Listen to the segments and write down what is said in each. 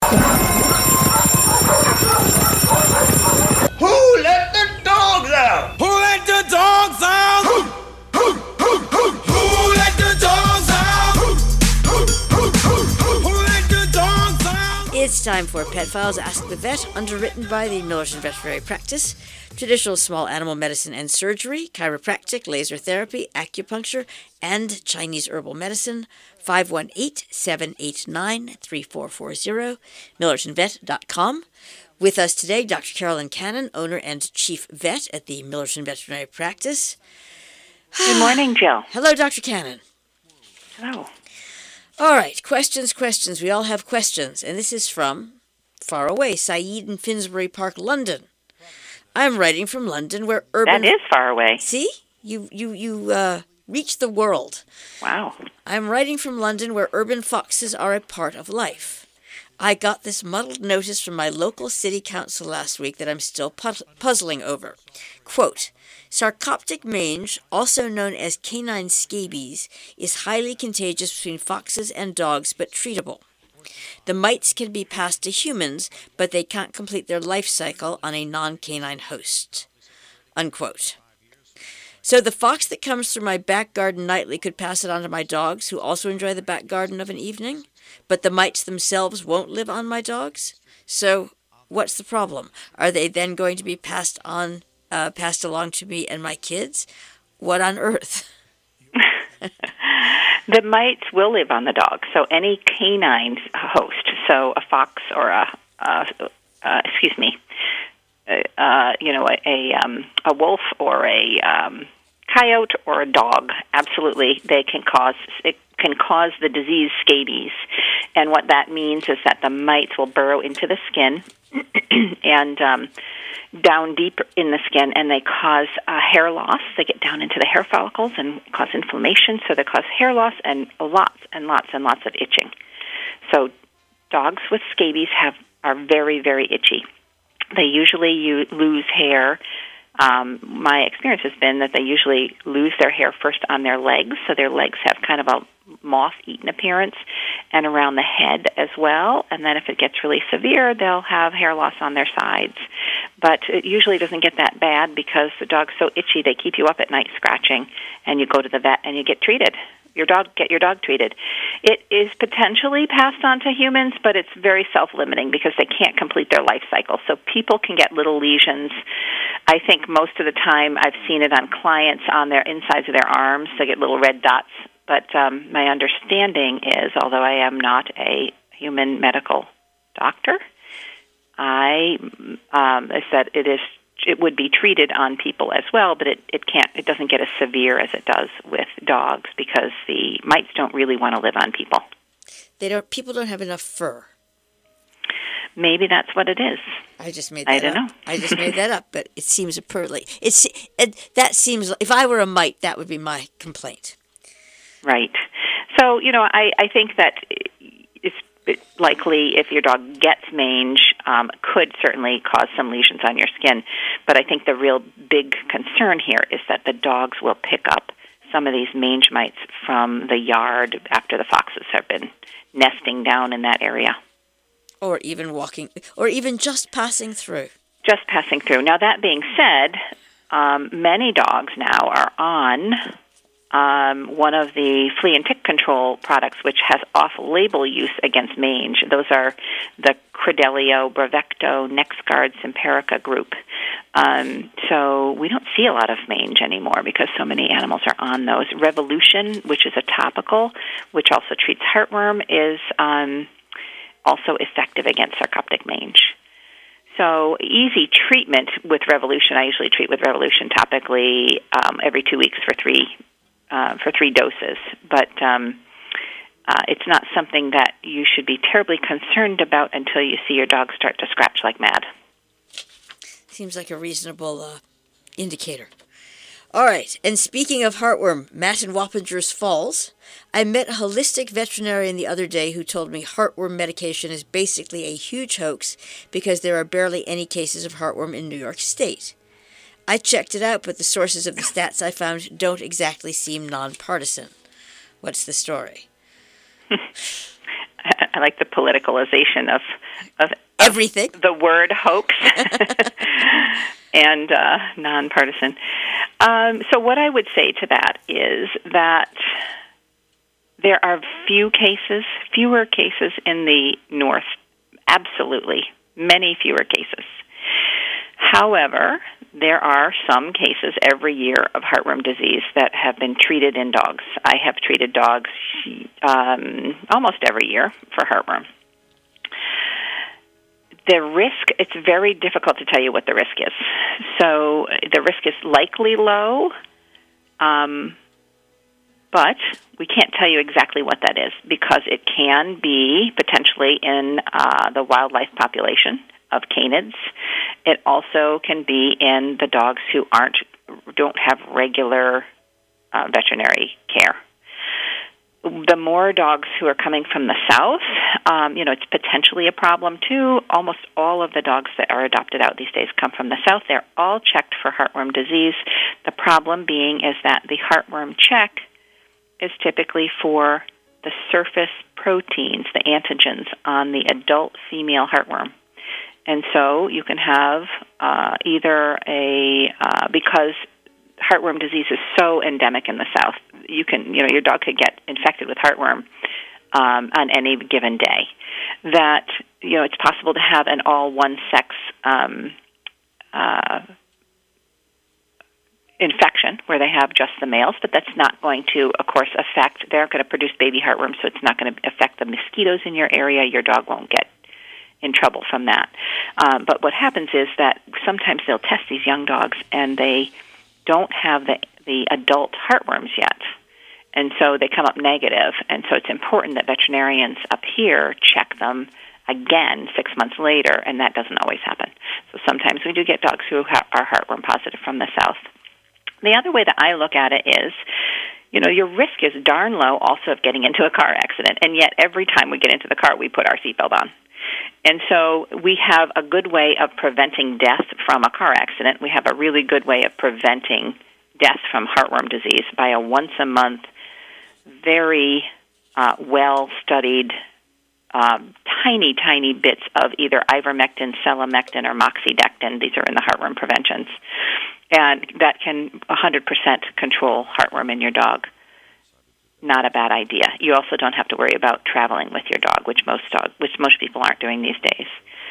Who let the dogs out? Who let the dogs out? Who let the dogs out? Who let the dogs out? It's time for Pet Files Ask the Vet, underwritten by the Millerton Veterinary Practice. Traditional small animal medicine and surgery, chiropractic, laser therapy, acupuncture, and Chinese herbal medicine. 518-789-3440, millertonvet.com. With us today, Dr. Carolyn Cannon, owner and chief vet at the Millerton Veterinary Practice. Good morning, Jill. Hello, Dr. Cannon. Hello. All right, questions. We all have questions, and this is from far away, Saeed in Finsbury Park, London. I'm writing from London, where urban... That is far away. See? You reach the world. Wow. I'm writing from London, where urban foxes are a part of life. I got this muddled notice from my local city council last week that I'm still puzzling over. Quote, sarcoptic mange, also known as canine scabies, is highly contagious between foxes and dogs, but treatable. The mites can be passed to humans, but they can't complete their life cycle on a non-canine host. Unquote. So the fox that comes through my back garden nightly could pass it on to my dogs, who also enjoy the back garden of an evening, but the mites themselves won't live on my dogs? So what's the problem? Are they then going to be passed along to me and my kids? What on earth? The mites will live on the dog. So any canine host, so a fox or a wolf or a coyote or a dog, absolutely, it can cause the disease scabies. And what that means is that the mites will burrow into the skin and down deep in the skin, and they cause hair loss. They get down into the hair follicles and cause inflammation, so they cause hair loss and lots of itching. So dogs with scabies are very, very itchy. They usually lose hair. My experience has been that they usually lose their hair first on their legs, so their legs have kind of a moth-eaten appearance, and around the head as well. And then if it gets really severe, they'll have hair loss on their sides. But it usually doesn't get that bad because the dog's so itchy, they keep you up at night scratching, and you go to the vet and you get treated. Get your dog treated. It is potentially passed on to humans, but it's very self-limiting because they can't complete their life cycle. So people can get little lesions. I think most of the time I've seen it on clients on their insides of their arms. They get little red dots. But my understanding is, although I am not a human medical doctor, I said it would be treated on people as well, but it doesn't get as severe as it does with dogs because the mites don't really want to live on people. People don't have enough fur. Maybe that's what it is. I just made that up. I don't know. I just made that up, but it seems that seems, if I were a mite, that would be my complaint. Right. So, I think that it's likely if your dog gets mange, could certainly cause some lesions on your skin. But I think the real big concern here is that the dogs will pick up some of these mange mites from the yard after the foxes have been nesting down in that area. Or even just passing through. Just passing through. Now, that being said, many dogs now are on one of the flea and tick control products, which has off-label use against mange. Those are the Credelio, Bravecto, NexGard, Simparica group. So we don't see a lot of mange anymore because so many animals are on those. Revolution, which is a topical, which also treats heartworm, is also effective against sarcoptic mange. So easy treatment with Revolution. I usually treat with Revolution topically every 2 weeks for three doses, but it's not something that you should be terribly concerned about until you see your dog start to scratch like mad. Seems like a reasonable indicator. All right, and speaking of heartworm, Matt in Wappingers Falls, I met a holistic veterinarian the other day who told me heartworm medication is basically a huge hoax because there are barely any cases of heartworm in New York State. I checked it out, but the sources of the stats I found don't exactly seem nonpartisan. What's the story? I like the politicalization of Everything. the word hoax and nonpartisan. So what I would say to that is that there are fewer cases in the North, absolutely, many fewer cases. However, there are some cases every year of heartworm disease that have been treated in dogs. I have treated dogs almost every year for heartworm. The risk, it's very difficult to tell you what the risk is. So the risk is likely low, but we can't tell you exactly what that is because it can be potentially in the wildlife population of canids. It also can be in the dogs who don't have regular veterinary care. The more dogs who are coming from the south, it's potentially a problem too. Almost all of the dogs that are adopted out these days come from the south. They're all checked for heartworm disease. The problem being is that the heartworm check is typically for the surface proteins, the antigens on the adult female heartworm. And so you can have because heartworm disease is so endemic in the south, your dog could get infected with heartworm on any given day. That, it's possible to have an all one-sex infection where they have just the males, but that's not going to, of course, they're going to produce baby heartworm, so it's not going to affect the mosquitoes in your area. Your dog won't get in trouble from that. But what happens is that sometimes they'll test these young dogs and they don't have the adult heartworms yet. And so they come up negative. And so it's important that veterinarians up here check them again 6 months later, and that doesn't always happen. So sometimes we do get dogs who are heartworm positive from the south. The other way that I look at it is, your risk is darn low also of getting into a car accident, and yet every time we get into the car, we put our seatbelt on. And so we have a good way of preventing death from a car accident. We have a really good way of preventing death from heartworm disease by a once-a-month, very well-studied, tiny, tiny bits of either ivermectin, selamectin, or moxidectin. These are in the heartworm preventions. And that can 100% control heartworm in your dog. Not a bad idea. You also don't have to worry about traveling with your dog, which most people aren't doing these days,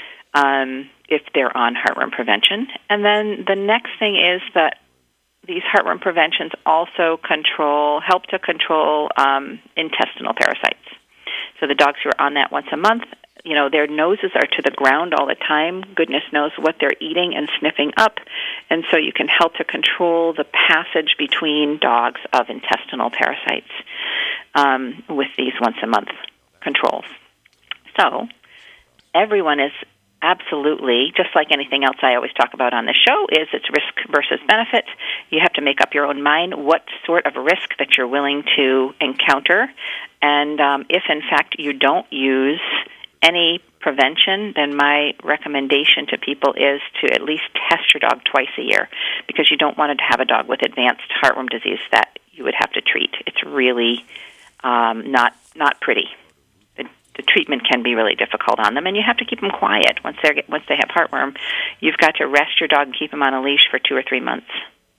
if they're on heartworm prevention. And then the next thing is that these heartworm preventions also help to control intestinal parasites. So the dogs who are on that once a month, their noses are to the ground all the time. Goodness knows what they're eating and sniffing up. And so you can help to control the passage between dogs of intestinal parasites with these once-a-month controls. So everyone is absolutely, just like anything else I always talk about on the show, is it's risk versus benefit. You have to make up your own mind what sort of risk that you're willing to encounter. And if, in fact, you don't use any prevention, then my recommendation to people is to at least test your dog twice a year, because you don't want to have a dog with advanced heartworm disease that you would have to treat. It's really not pretty. The treatment can be really difficult on them, and you have to keep them quiet once they have heartworm. You've got to rest your dog and keep them on a leash for 2 or 3 months.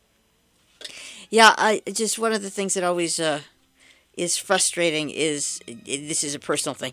Yeah, just one of the things that always is frustrating is, this is a personal thing,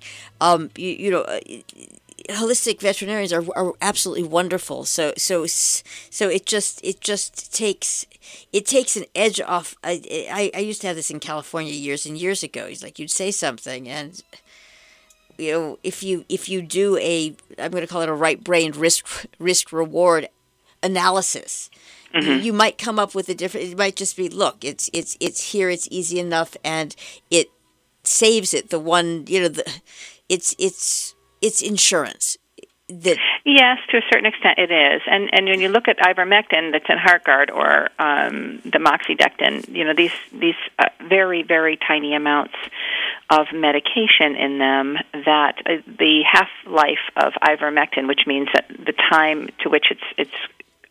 holistic veterinarians are absolutely wonderful. So it just takes an edge off. I used to have this in California years and years ago. He's like, you'd say something, and if you do I'm going to call it a right-brained risk reward analysis, you might come up with a different. It might just be, look, it's here, it's easy enough, and it saves it. The one, it's insurance. Yes, to a certain extent it is. And when you look at ivermectin that's in HeartGuard or the moxidectin, these very, very tiny amounts of medication in them, that the half-life of ivermectin, which means that the time to which it's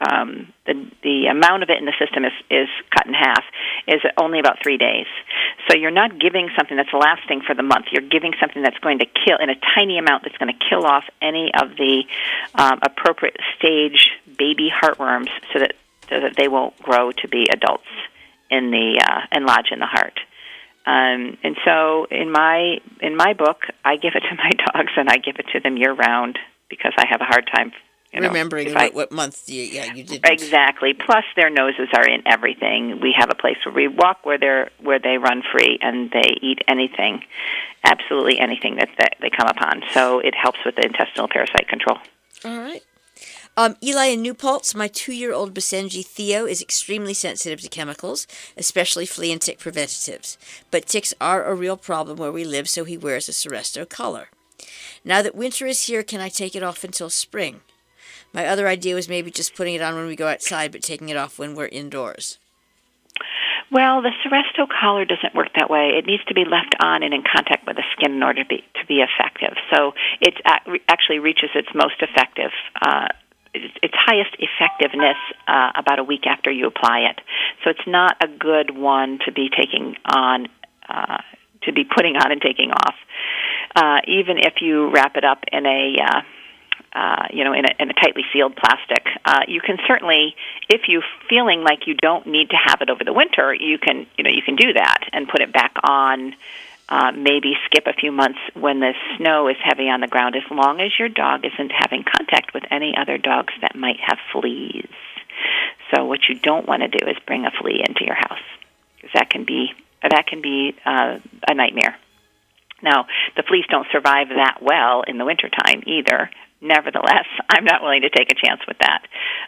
the amount of it in the system is cut in half, is only about 3 days. So you're not giving something that's lasting for the month. You're giving something that's going to kill, in a tiny amount, that's going to kill off any of the appropriate stage baby heartworms, so that they won't grow to be adults and lodge in the heart. And so in my book, I give it to my dogs, and I give it to them year round, because I have a hard time remembering what month you did. Exactly. Plus, their noses are in everything. We have a place where we walk, where they run free, and they eat anything, absolutely anything that they come upon. So it helps with the intestinal parasite control. All right. Eli in New Paltz, my 2-year-old Basenji Theo is extremely sensitive to chemicals, especially flea and tick preventatives. But ticks are a real problem where we live, so he wears a Seresto collar. Now that winter is here, can I take it off until spring? My other idea was maybe just putting it on when we go outside, but taking it off when we're indoors. Well, the Seresto collar doesn't work that way. It needs to be left on and in contact with the skin in order to be effective. So it actually reaches its most effective its highest effectiveness about a week after you apply it. So it's not a good one to be taking on, to be putting on and taking off. Even if you wrap it up in a in a tightly sealed plastic, you can certainly, if you're feeling like you don't need to have it over the winter, you can do that and put it back on. Maybe skip a few months when the snow is heavy on the ground, as long as your dog isn't having contact with any other dogs that might have fleas. So what you don't want to do is bring a flea into your house, because that can be a nightmare. Now, the fleas don't survive that well in the wintertime either. Nevertheless, I'm not willing to take a chance with that.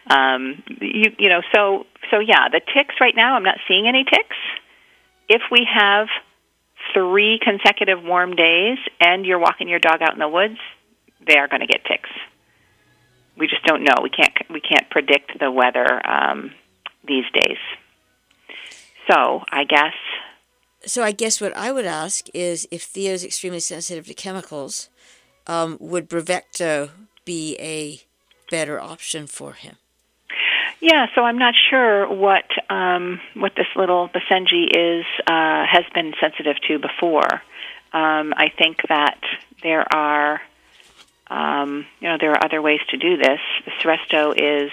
So yeah, the ticks right now, I'm not seeing any ticks. If we have 3 consecutive warm days and you're walking your dog out in the woods, they are going to get ticks. We just don't know. We can't predict the weather these days. So I guess what I would ask is, if Theo's extremely sensitive to chemicals, would Bravecto be a better option for him? Yeah, so I'm not sure what this little Basenji has been sensitive to before. I think that there are other ways to do this. The Seresto is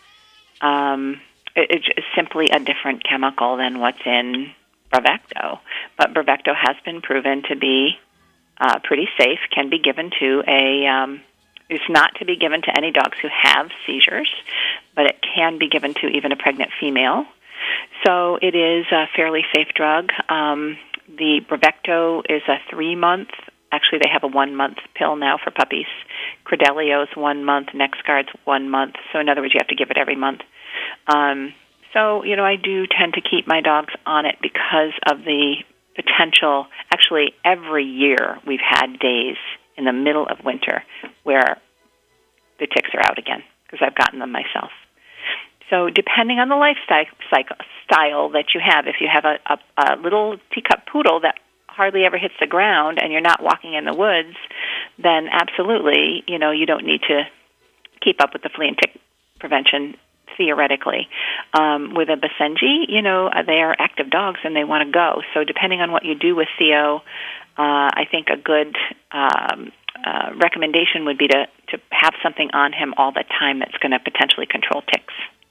it's simply a different chemical than what's in Bravecto, but Bravecto has been proven to be pretty safe. Can be given to it's not to be given to any dogs who have seizures, but it can be given to even a pregnant female. So it is a fairly safe drug. The Bravecto is a 3-month. Actually, they have a 1-month pill now for puppies. Credelio's 1 month. NexGard's 1 month. So in other words, you have to give it every month. So I do tend to keep my dogs on it because of the potential. Actually, every year we've had days in the middle of winter where the ticks are out again, because I've gotten them myself. So depending on the lifestyle that you have, if you have a little teacup poodle that hardly ever hits the ground and you're not walking in the woods, then absolutely, you don't need to keep up with the flea and tick prevention theoretically. With a Basenji, they are active dogs and they want to go. So depending on what you do with Theo, I think a good recommendation would be to have something on him all the time that's going to potentially control ticks.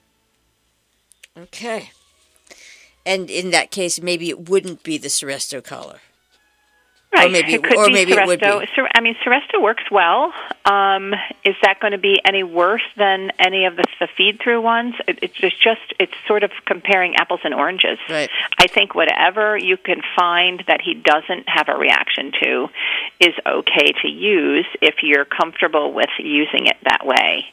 Okay. And in that case, maybe it wouldn't be the Seresto collar. Right. Or maybe it would be. I mean, Seresto works well. Is that going to be any worse than any of the feed-through ones? It's sort of comparing apples and oranges. Right. I think whatever you can find that he doesn't have a reaction to is okay to use if you're comfortable with using it that way.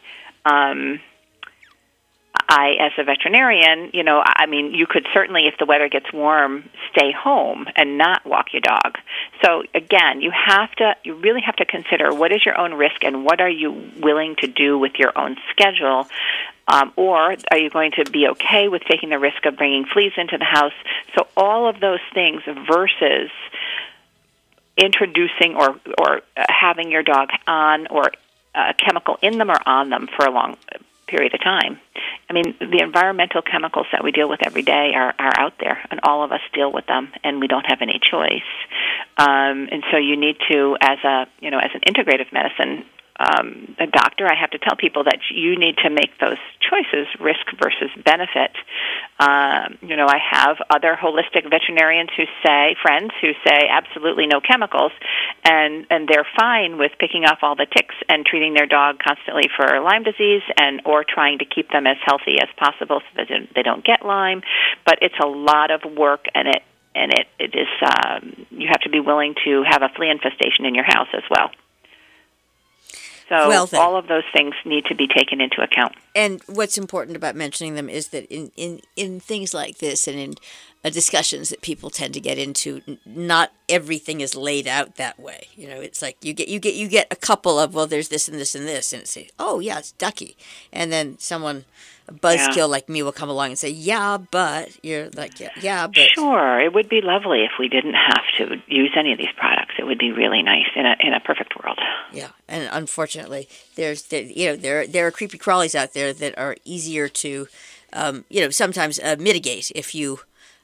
I, as a veterinarian, you could certainly, if the weather gets warm, stay home and not walk your dog. So again, you really have to consider what is your own risk and what are you willing to do with your own schedule, or are you going to be okay with taking the risk of bringing fleas into the house? So all of those things versus introducing or having your dog on or a chemical in them or on them for a long period of time. I mean, the environmental chemicals that we deal with every day are out there, and all of us deal with them, and we don't have any choice. And so you need to, as an integrative medicine a doctor, I have to tell people that you need to make those choices, risk versus benefit. I have other holistic veterinarians friends who say absolutely no chemicals, and they're fine with picking off all the ticks and treating their dog constantly for Lyme disease or trying to keep them as healthy as possible so that they don't get Lyme. But it's a lot of work, and it is you have to be willing to have a flea infestation in your house as well. So all of those things need to be taken into account. And what's important about mentioning them is that in things like this and in discussions that people tend to get into, not everything is laid out that way. It's like you get a couple of, well, there's this and this and this, and it's oh yeah, it's ducky, and then a buzzkill like me will come along and say, yeah, but you're like, yeah, but sure, it would be lovely if we didn't have to use any of these products. It would be really nice in a perfect world. Yeah, and unfortunately, there are creepy crawlies out there that are easier to, sometimes mitigate if you.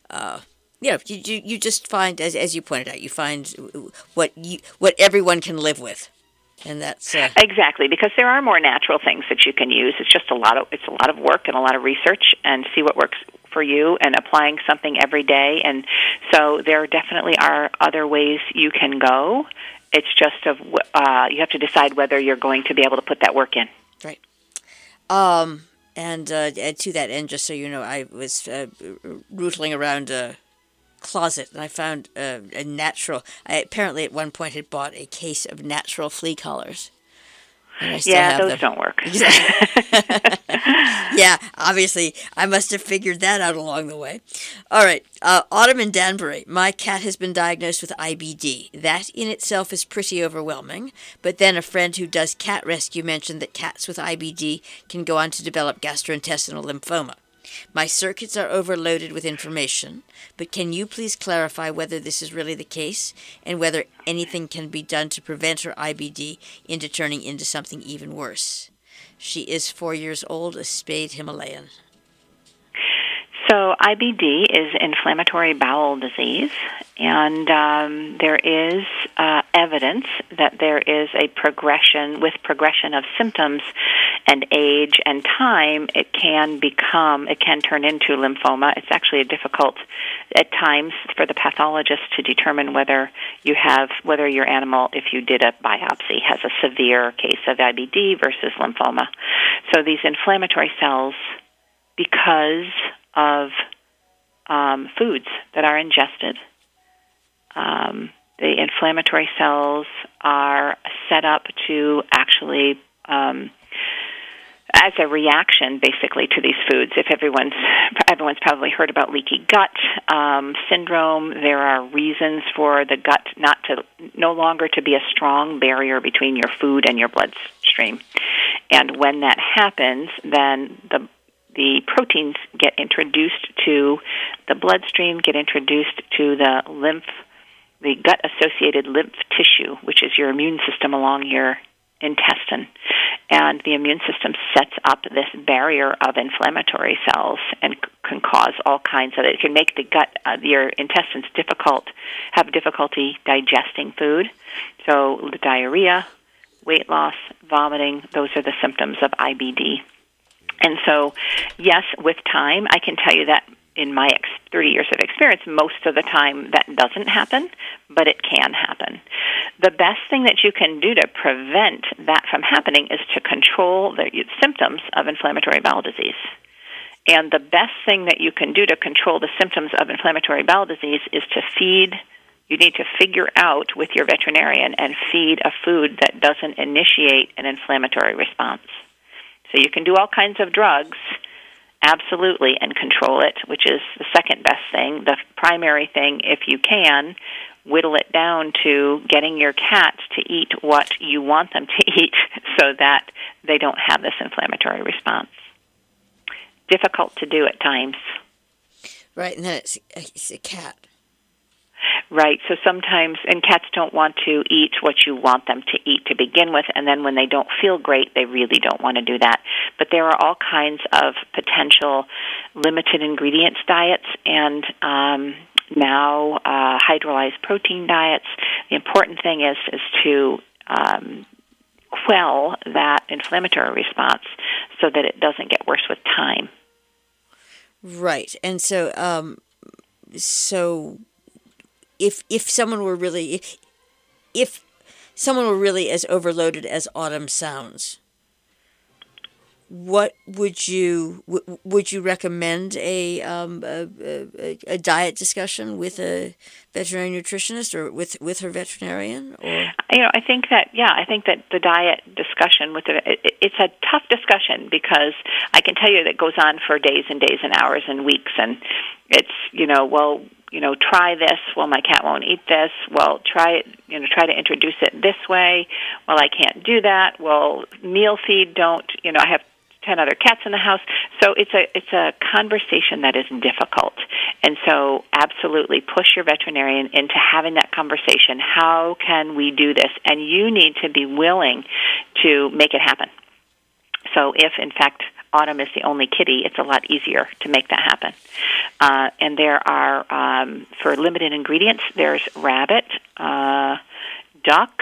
You just find, as you pointed out, you find what everyone can live with, and that's exactly, because there are more natural things that you can use. It's just a lot of work and a lot of research, and see what works for you, and applying something every day. And so there definitely are other ways you can go. It's just you have to decide whether you're going to be able to put that work in. Right. And to that end, just so you know, I was rootling around a closet, and I found a natural. I apparently at one point had bought a case of natural flea collars. And I still have those them. don't work. Yeah, obviously, I must have figured that out along the way. All right, Autumn in Danbury. My cat has been diagnosed with IBD. That in itself is pretty overwhelming, but then a friend who does cat rescue mentioned that cats with IBD can go on to develop gastrointestinal lymphoma. My circuits are overloaded with information, but can you please clarify whether this is really the case and whether anything can be done to prevent her IBD into turning into something even worse? She is 4 years old, a spayed Himalayan. So IBD is inflammatory bowel disease, and there is evidence that there is a progression of symptoms and age and time. It can turn into lymphoma. It's actually difficult at times for the pathologist to determine whether your animal, if you did a biopsy, has a severe case of IBD versus lymphoma. So these inflammatory cells, because of foods that are ingested, the inflammatory cells are set up to actually, as a reaction, basically, to these foods. If everyone's probably heard about leaky gut syndrome, there are reasons for the gut no longer to be a strong barrier between your food and your bloodstream. And when that happens, then the proteins get introduced to the bloodstream, get introduced to the gut-associated lymph tissue, which is your immune system along your intestine. And the immune system sets up this barrier of inflammatory cells and can cause all kinds of it. It can make the gut, your intestines have difficulty digesting food. So the diarrhea, weight loss, vomiting, those are the symptoms of IBD. And so, yes, with time, I can tell you that in my 30 years of experience, most of the time that doesn't happen, but it can happen. The best thing that you can do to prevent that from happening is to control the symptoms of inflammatory bowel disease. And the best thing that you can do to control the symptoms of inflammatory bowel disease is you need to figure out with your veterinarian and feed a food that doesn't initiate an inflammatory response. So you can do all kinds of drugs, absolutely, and control it, which is the second best thing. The primary thing, if you can, whittle it down to getting your cats to eat what you want them to eat so that they don't have this inflammatory response. Difficult to do at times. Right, and then it's a cat. Right, so sometimes, and cats don't want to eat what you want them to eat to begin with, and then when they don't feel great, they really don't want to do that. But there are all kinds of potential limited ingredients diets and now hydrolyzed protein diets. The important thing is to quell that inflammatory response so that it doesn't get worse with time. Right. And so if someone were really if someone were really as overloaded as Autumn sounds, what would you recommend a diet discussion with a veterinary nutritionist or with her veterinarian? Or I think that the diet discussion it's a tough discussion because I can tell you that it goes on for days and days and hours and weeks, and it's try this. Well, my cat won't eat this. Well, try to introduce it this way. Well, I can't do that. Well, meal feed, don't, I have 10 other cats in the house. So it's a conversation that is difficult. And so absolutely push your veterinarian into having that conversation. How can we do this? And you need to be willing to make it happen. So if, in fact, Autumn is the only kitty, it's a lot easier to make that happen. And there are, for limited ingredients, there's rabbit, duck,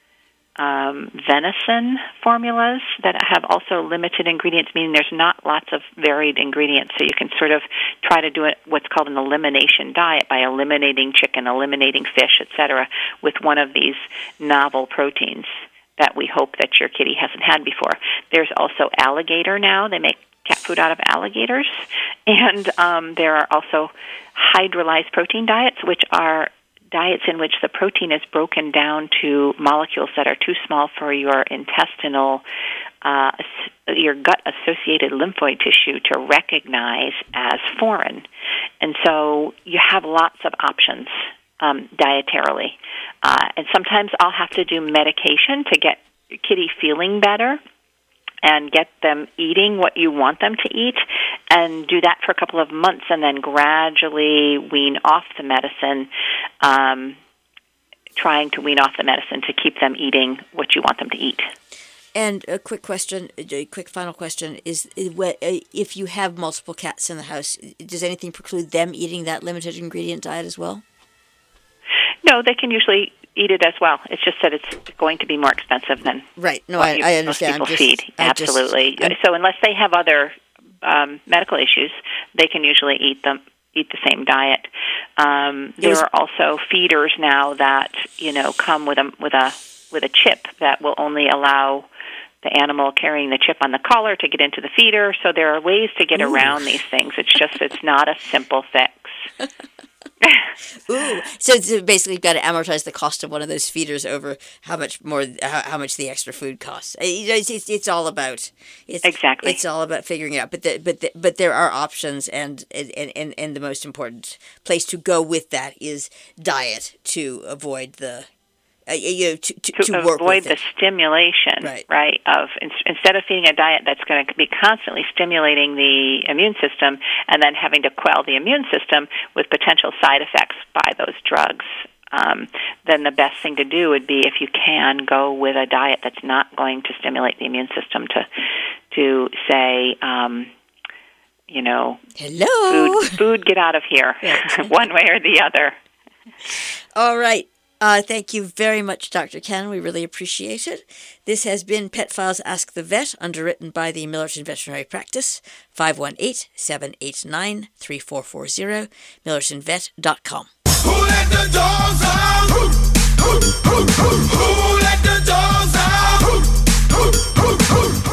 venison formulas that have also limited ingredients, meaning there's not lots of varied ingredients. So you can sort of try to do what's called an elimination diet by eliminating chicken, eliminating fish, etc., with one of these novel proteins that we hope that your kitty hasn't had before. There's also alligator now. They make cat food out of alligators. And there are also hydrolyzed protein diets, which are diets in which the protein is broken down to molecules that are too small for your intestinal, your gut-associated lymphoid tissue to recognize as foreign. And so you have lots of options dietarily. And sometimes I'll have to do medication to get kitty feeling better and get them eating what you want them to eat, and do that for a couple of months and then gradually wean off the medicine, trying to wean off the medicine to keep them eating what you want them to eat. And a quick final question is, if you have multiple cats in the house, does anything preclude them eating that limited ingredient diet as well? No, they can usually eat it as well. It's just that it's going to be more expensive than right. No, I understand. Most people feed. Absolutely. So unless they have other medical issues, they can usually eat the same diet. There are also feeders now that come with a chip that will only allow the animal carrying the chip on the collar to get into the feeder. So there are ways to get around these things. It's not a simple fix. Ooh, so basically, you've got to amortize the cost of one of those feeders over how much the extra food costs. It's all about exactly. It's all about figuring it out. But there are options, and the most important place to go with that is diet to avoid the. To avoid the stimulation, right? Of instead of feeding a diet that's going to be constantly stimulating the immune system and then having to quell the immune system with potential side effects by those drugs, then the best thing to do would be, if you can, go with a diet that's not going to stimulate the immune system to say, hello, food, get out of here, one way or the other. All right. Thank you very much, Dr. Cannon. We really appreciate it. This has been Pet Files Ask the Vet, underwritten by the Millerton Veterinary Practice, 518-789-3440, millertonvet.com. Who let the dogs out? Who let the dogs out?